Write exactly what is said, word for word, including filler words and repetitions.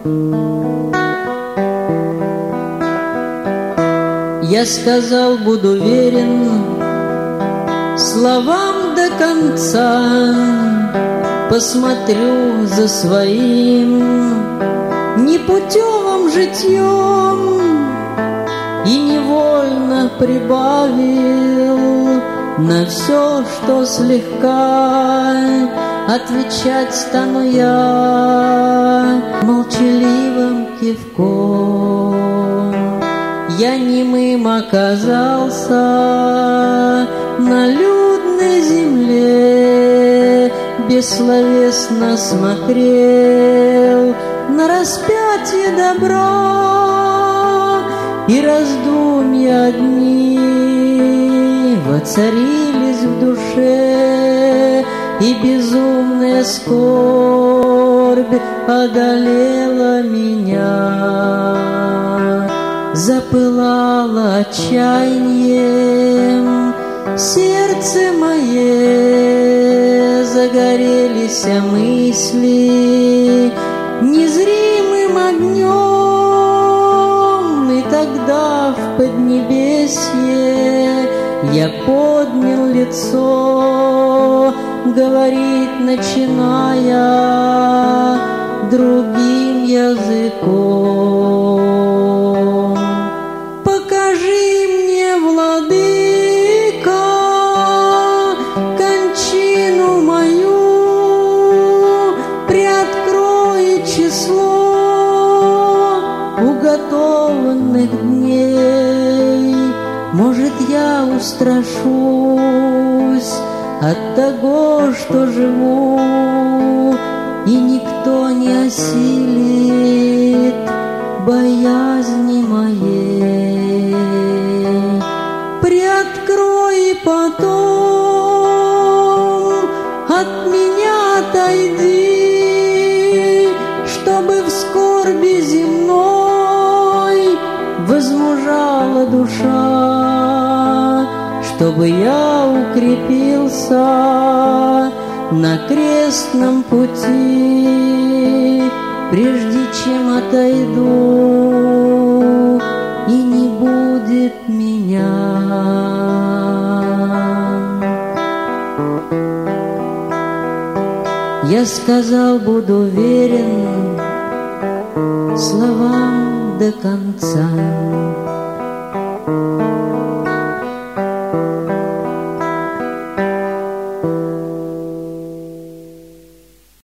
Я сказал, буду верен словам до конца, посмотрю за своим непутевым житьем и невольно прибавил на все, что слегка отвечать стану я молчаливым кивком. Я немым оказался на людной земле, бессловесно смотрел на распятие добра, и раздумья одни воцарились в душе, и безумная скорбь одолела меня. Запылало отчаянием сердце мое, загорелись мысли незримым огнем, и тогда в поднебесье я поднял лицо, говорить начиная другим языком. Покажи мне, владыка, кончину мою, приоткрой число уготованных дней. Может, я устрашусь от того, что живу, и никто не осилит боязни моей. Приоткрой потом, от меня отойди, чтобы в скорби земной возмужала душа, чтобы я укрепился на крестном пути, прежде чем отойду, и не будет меня. Я сказал, буду верен словам до конца.